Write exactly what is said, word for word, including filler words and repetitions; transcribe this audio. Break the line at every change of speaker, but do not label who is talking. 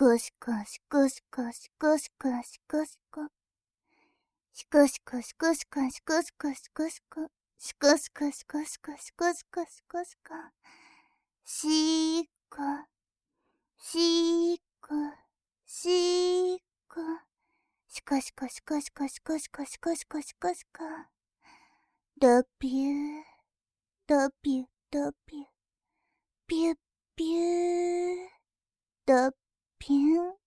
こしこしこしこしこしこしこしこ。しこしこしこしこしこしこしこしこ。しこしこしこしこしこしこしこしこ。しこ。しこ。しこ。しこしこしこしこしこしこしこしこしこしこ。ドビュー。ドビュードビュー。ビュッビュー。ドビュー。